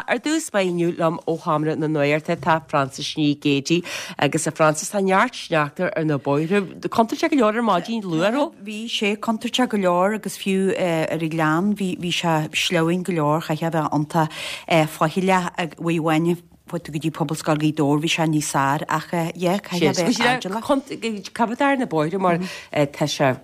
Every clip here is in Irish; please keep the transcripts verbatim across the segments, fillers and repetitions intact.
ar dús bainniu lom ó hamra na nuirte tá Francis ní gédí agus a Francis tá neart sneachtar ar na boire. Contar go leor mádín luaró? Bhí sé contar go leor agus fiú ar i gleán, bhí se sleoin go leor cha bheith ananta fáile a bhhaine Put go dí pobl scal í dór bhí se ní sár ach é cabadar na boire mar te se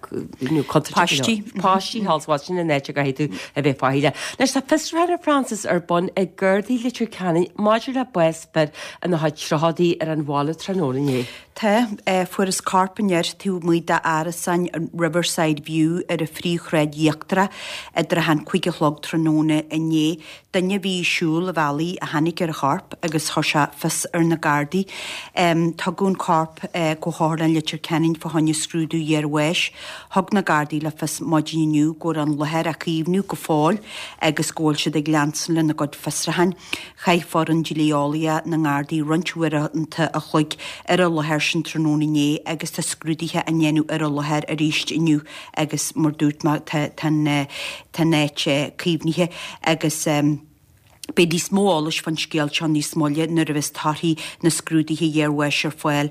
pátí pátí hallsáil sin na nete go héú a bheith fáile. Leis tá festival Francis ar bun ag ggurdaí litir canning maidir le buesper a na haid trahadaí ar an bhála trónané. Tá fuair is carpaneir tú muid de árasan Riverside View ar a fríchreid díachtra idir han chuige chlog tróna inné danne bhí siúil a bhelaí a hanig ar a charp agus thoise fis ar na gardaí. Um, tá gún carp uh, go hálan litir cenin fa hanne scrúdú dhéar weis, thug na gardaí le fis modíniu go an lehéir a cíomhnú go fáil agus ggóil se de glansan le na god fisrahan, chaith for an Gileolia na gardaí runtuire anta a chuig ar a lehéir sin trónané agus tá scrúdaithe a nnéanú ar a lehéir a ríist inniu agus mar dút tan néite cíomhnithe agus um, Be dí smólis fan scéal seán ní smóile nar a bheits tarthaí na scrúdaithe dhearhhais ar foiil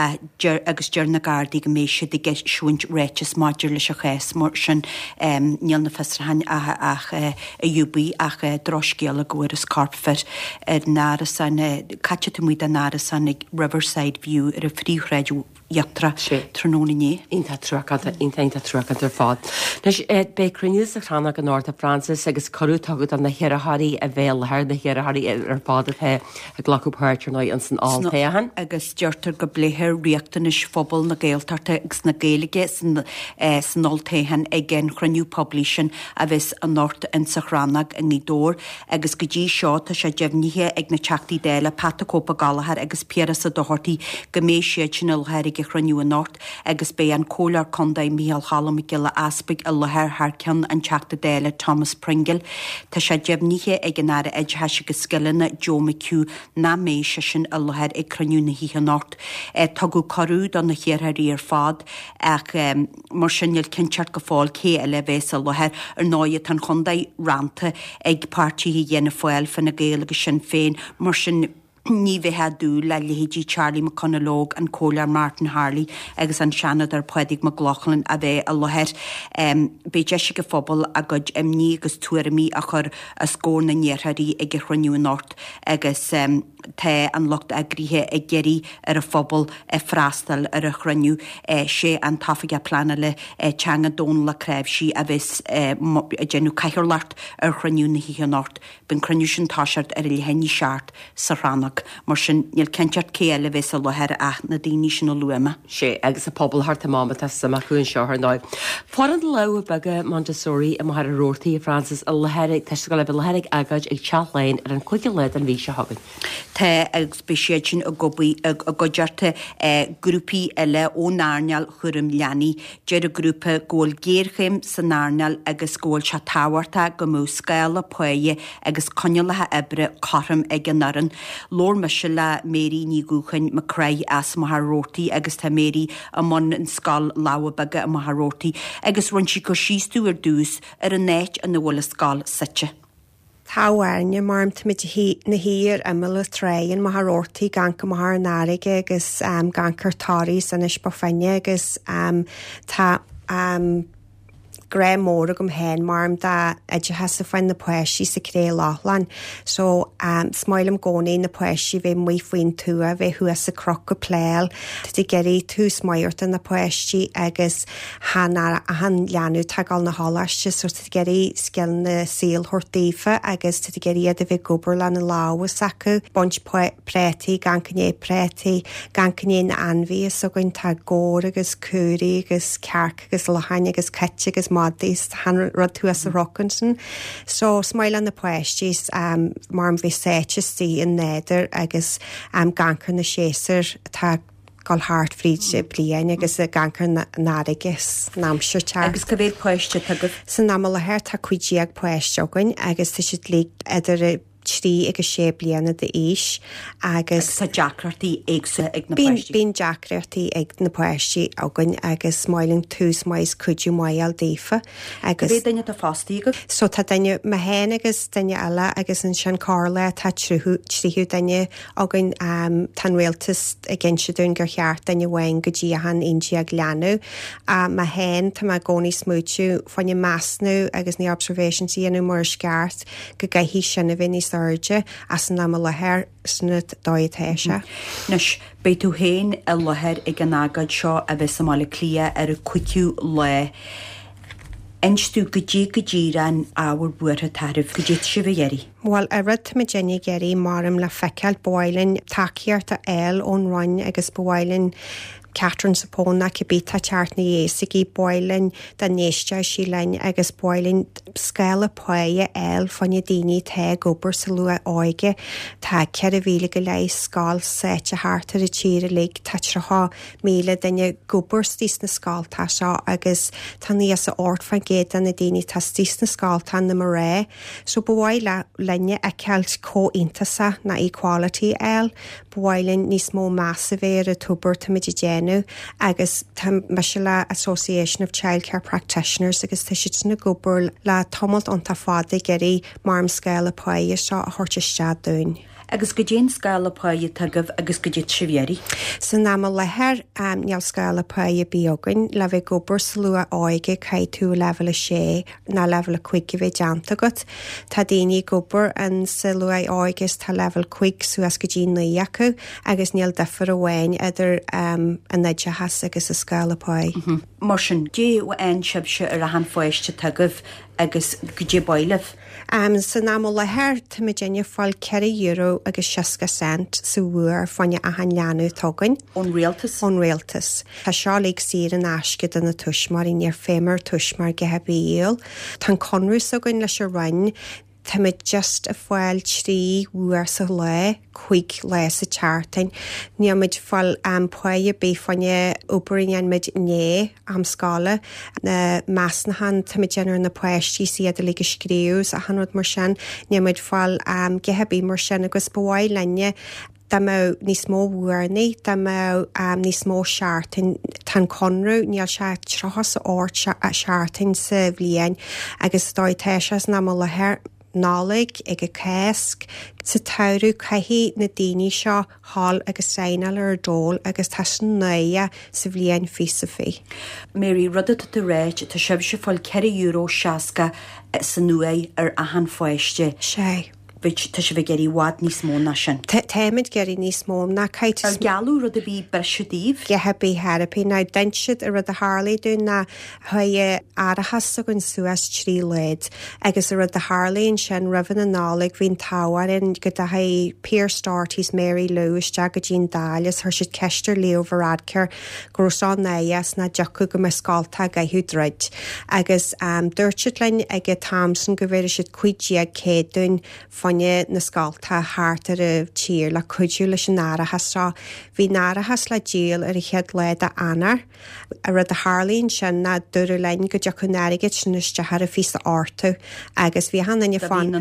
agus dear na gardaí go méise de siúint réites maidir leis a chéas mar sin níl na fesrahain ach a dúbaí ach droscéal a gcuir is carpfir ar nára san caite tú muid a nára san ag Riverside View ar a fríhreidú Iachtra trónané. Ínta trúachanta, ínta trúachanta ar fád. Leis be cruniús a chrána go North Francis agus corú tagad an na hirathaí a bhéalthir na hirathaí ar fád a a ghlacu páirtir an san áltaithan. Agus deirtar go bléthir riachtanis phobal na Gaeltarta agus na Gaelige san áltaithan ag an chroniú publishing a bheits an North in sa chránag in ní dór agus go dtí seo tá sé deimhnithe ag na teachtaí déile Patacópa Galahar agus Pierre sa dohortaí go méis siad sin ilthir chroniú an North agus bé an cólar condaid Mícheál Hallam i gile aspig a lehéir Harceann an teachta déile Thomas Pringle. Tá sé deimhnithe ag an ára edheise go skillanna Joe McHugh na méise sin a lehéir ag chroniú na híthe North. Tá go corúd an na chéirthaí ar fád ach mar sinil cinseart go fáil cé a le bhés a lehéir ar náiad an condaid ranta ag pártíí dhéana foiil fan na Gaeilge sin féin mar sin ní bheithe dú le lehéidí Charlie McConnellóg an cólar Martin Harley agus an seanad ar poedig McLaughlin a bheith a lehéir um, bé deise go phobal a god um, ní agus tuairimí a chur a scór na néirthaí ag chroniú North agus um, te an locht a gríthe ag geirí ar a phobal e frástal ar a chroniú eh, sé an tafaige plana le eh, teanga dón le creibh si a bheits eh, genú caithirlart ar chroniú na híthe North ben chroniú sin táisiart ar a lehenní seart sa ránach mar sin níl cinseart céile bheits a lehéir ach na daoine sin ó luama. Sé agus a pobl hart máma sa mar chuún seo ar náid. Fáran le bega Montessori a mar a rótaí a Francis a lehéir te go le lehéir agaid ag tealain ar an chuige leid an bhí se hagan. Tá agus beisiad sin a gobaí a godearta grúpaí eile ó náneal churim leanaí, deir a grúpa ggóil géirchéim san náneal agus ggóil se táhairta go mú scéala poige agus conealathe ebre carm ag an naran. Lór me se le méí ní gúchain me creid as mathrótaí agus tá méí a man an scal lábaga a mathrótaí agus run si go síú ar dús ar an néit an bhfuil scal site. Táhairne marm mit na hír a mille tréin mathrótaí ganca math náige agus um, gancartáí san is bofeine agus um, tá um, gré móra gom hen marm da edge has a fan na poeshi sa cré láchlan. So um, smailm gcónaí na poeshi bhé mui faoin tua bhé hu as a croc go pléil Tá geirí tú smairta na poeshi agus hana a han leanú tagal na hálaiste so tá geirí skill na síl hortífa agus tá geirí a bheith gobar le na láha sacu bunch préti gancané préti gancané na anví so goin tá gór agus cúri agus cearc agus lahain agus cete agus Madís han rud tú as a Rockinson. So smail an na poestis um, marm bhí séitistí in néidir agus um, gancr na séasar tá gal hart fríd blian agus a gancr nárigus námsir te. Agus go bhéad poiste tugad? San námal le héir tá cuidíag poisteogain agus tá siad lí idir trí agus sé bliana de is agus sa Jackratí éagsa ag na Bín poistí. bín Jackratí ag na poistí agan agus smáilinn tús mais cuiú maial défa agus Bhé daine a fástaí go? So tá daine ma hen agus daine eile agus an sin cála tá trúthú tríú daine agan um, tan réaltas a gin se dún gur cheart daine bhain go dtí han india ag leanú a ma hen tá ma gcónaí smúitiú fanne measnú agus ní observations íanú mar sceart go gaithí sinna bhí níos urge as an am lethir snut dóitéise. Nes bé tú héin a lethir ag an agad seo a bheith somála clia ar a cuiiciú le. Einstú go dtí go ddíran ábhar buair a tairh go dtí si bhéirí. Well, a rud me Jenny Gerry marm le feiceal boilin takeíart a eil ón roin agus boilin Catherine Sapona ce bí tá teart na éasig boilin da néiste sí lein agus boilin scéile poie eil fanne daoine te gobar sa lua áige tá ceir a bhíle go lei scáil sete hátar a tíre le tatrá míle danne gobar stís na scáiltá seo agus tá níos a ort fan géad an na daoine tá stís na scáiltá na mar ré, so bhile lenne a ceilt có-intasa na equality eil, bhilin níos mó massa bhéir a tubar tá mid déanú agus me se le Association of Childcare Practitioners agus tá si na gobar le tomult an tá fáda geirí marm scéile poie seo a thuirte dún. Agus go dtéon scéile poie tagabh agus go dtí si bhéirí. San ná lethir um, neall scéile poie bíogan le bheith gobar sa lua áige cai tú level a sé na level a chuig bheith deanta agat. Tá daoine gobar an sa lua áiges tá level chuig suas go dtí naí acu agus níl defar a bhhain idir um, a naide has agus a scéile poie. Mm-hmm. Mar sin dé ó ein sibse ar a han foiiste tagabh agus go dtí boilah. Um, san ná lethir tá me déine fáil ceir euro agus seiske cent sa bhuair fanne a han leanú tugann. Ón réaltas? Ón réaltas. Tá seo le sír an asce den na tuismar in ar fémar tuismar gethe bíal. Tá conrús agan leis a rain Tá me just a fáil trí bhuair sa le chuig le sa chartain. Ní mid fáil an poie bé fanne oparíon mid né am scála na measnahan tá mid genar na poisttí siad a le scríús a hanrod mar sin, ní mid fáil um, gethe bí mar sin agus bhhaid lenne Tá má níos mó bhuairnaí, tá má um, níos mó seaartain tan conrú níl se trochas áirt a seaartain sa bhbliain agus dóitéis ná má lethir nálaigh ag a céasc sa tairú caithí na daoine seo hall agus saoinal ar dól agus tá san naia sa bhbliain fi sa fi. Mary, rudda de réid tá sib se fáil ceir euro seaca san nua ar a han foiiste. Sé. Bit tá se bh geirí wad níos mó na sin. Téimiid geirí níos mó na caiit Ar gealú rud a bhí breisiúdíh? Gethe bí therapy ná dainsead a rud a Harlaí dún na chuige arachas a gon suas trí leid agus a rud a Harlaín sin rihan a nálaigh hín táhain go a ha Peer Startys Mary Lewis de go dín dálas thir siad ceistir leomhradceir grosán néas na deacu go me scáilta gaithú dreid agus um, dúirtead lein ag Thomson go bhfuir siad cuiidíag céadún fanne na scáilta háart ar a tír le cuiidú leis an náirithas rá. Bhí náirithas le díal ar a chead leid a anar a rud a Harlaín sin na dúir lein go deacu náirigid sin istear a fís ortú agus bhí han na fan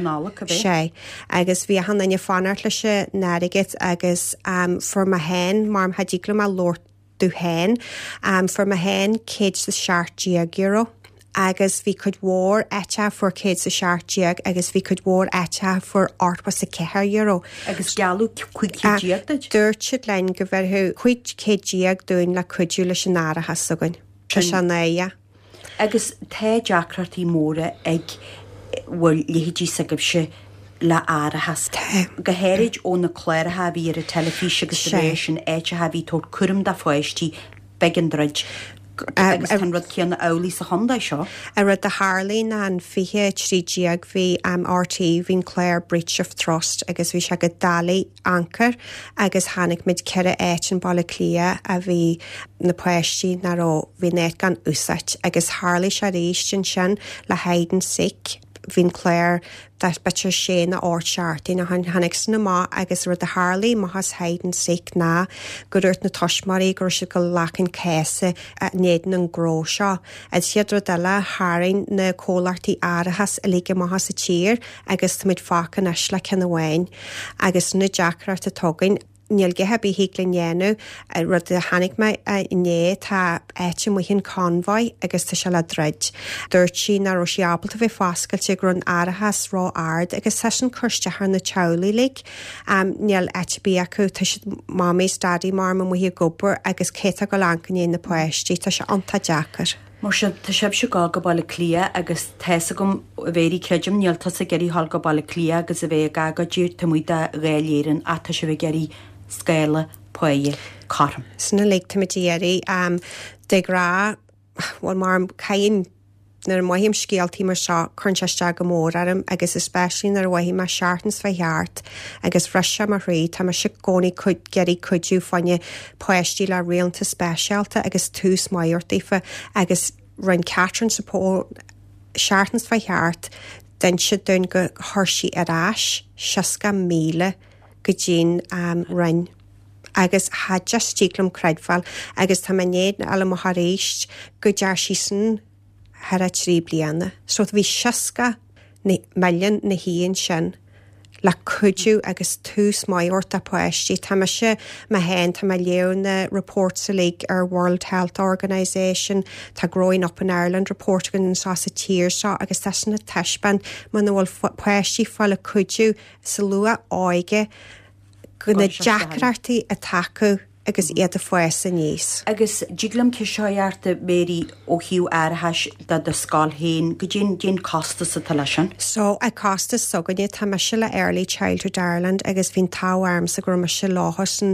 sé agus bhí han na fanart lei se náirigid agus um, for ma hen marm hadígla a lort dú hen um, for ma hen céid sa seaartí euro. agus bhí chud mhór eite for céad sa seaartíag agus bhí chud mhór eite for ortpa sa ceithir euro. Agus gealú chuig céadíag? Dúirt lein go bhfuirthú chuid céadíag dún le cuidú leis an náirithas agan. Tá se naia. Agus té deacratí móra ag bhfuil léhidí sagab se le áirithas. Go héirid ó na chléirithe bhí ar a telefíse agus rééis sin éite ha bhí tóir curum da foiistí began dreid. agus tan rud ceanna eolaí sa Honda seo. A rud a Harlaín an fiche trídíag bhí am R T hín Claire Breach of Trust agus bhí se go dalaí anchor agus hánig mid ceire éit an balla clia a bhí na poisttí na ró bhí net gan úsait agus Harlaí se rééis sin sin le haidan sic hín léir betir sé na áirt seaartí na hanig san na má agus ru a Harlaí má has haidan sic ná go dúirt na toismarí gur se go lecinn céasa a néan an gró seo. Ed siad ru eile hárainn na cólartaí áirithes a líige má has a tír agus tamid fácan is le cin bhhain agus na deacrat a tugainn níl gethe bí híglan dhéanú rud a hanig me inné tá éite mu hinn convoy agus tá se le dreid. Dúirt sin na roisi ábalta bheith fáscailte grún áirithes rá ard agus sesin chuirstear na teolaí lig níl éite bí acu tá si mámé stadí mar mu hí gopur agus céta go lancaní na poisttí tá se anta deacar. Mar se tá sib se gá go bailla clia agus theasa gom bhéirí creidim níl tá sa geirí hall go bailla clia agus a bheith gaga dúr tá muide réiléiran a tá se bheith geirí scéile poie carm. Sna le timidéirí um, de gra bhil mar cain nar maihím scéaltí mar seo chunteiste go mór arm agus especially nar bhaihí mar seaartans bheittheart agus freise mar rí tá mar si gcónaí chud geirí chuidú fanne poisttí le réalta spéisialta agus tús maiortaífa agus run Catherine support seaartans bheittheart den si dún go thuirsí arás seasca míle go dtín um, rinn. Agus ha just tíglam creidfáil agus tá manéad na ala mocha réist go dear sísan har a trí bliana. So bhí seasca million na híon sin le cuidú agus tús maiort a poisttí tá me se ma hen tá me leon na report sa league ar World Health Organisation tá Growing Up in Ireland report gan sa sa tír seo agus tá na teisban man bhfuil poisttí fáil a cuidú sa lua áige go na deacrartaí a taú agus iad a foies a níos. Agus díglam ce seoarta béirí ó hiú airthais da de scáil héin go dtíon díon costa sa talaisian? So a costa soganne tá me se le Early Childhood Ireland agus bhín táharm sa gur me se láhasan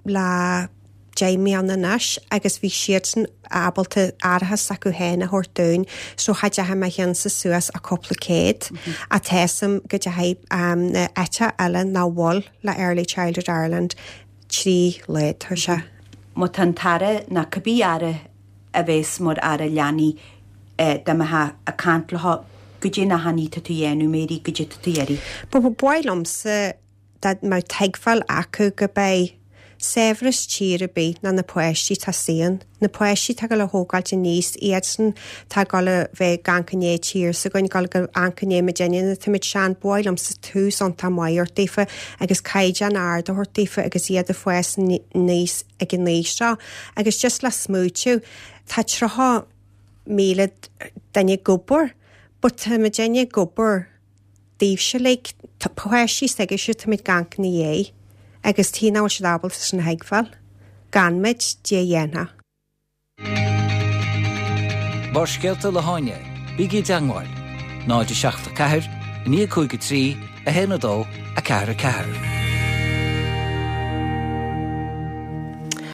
le Jamie an nanis agus bhí siad san abalta airthas acu héna thuirtún so haide ha me chean sa suas a coppla céad mm-hmm. a teasam go de haib um, na eite eile ná bhil le Early Childhood Ireland trí le thu se. Má tan tare na cabbí ara a bheits mór ara leanaí eh, damathe a cantlatha go dé na haníta tú dhéanú mérí go dé tú dhéirí. Ba ba báilomsa dat má teagfáil acu go bé Severas tíre bí na na poisttí tá sían. Na poisttí tá go le hógáilte níos iadsan tá go le bheith gancané tír sa goin gal go ancané me déine na timid sean báilm sa tús an tá maiortaífa agus caide an ard a hortaífa agus iad a foies níos ag an níos seo. Agus just le smúteú tá trotha míle daine gobor, but tá me déine gobor díobh se le poisttí saige siú timid gancaní é. Agus tí náil se dábalta san heagfáil, ganmid dé dhéana. Bar scialta le háine, bígí deangáil, náide seachta ceathir, ní chuige trí, a héanadó a ceathir a ceathir.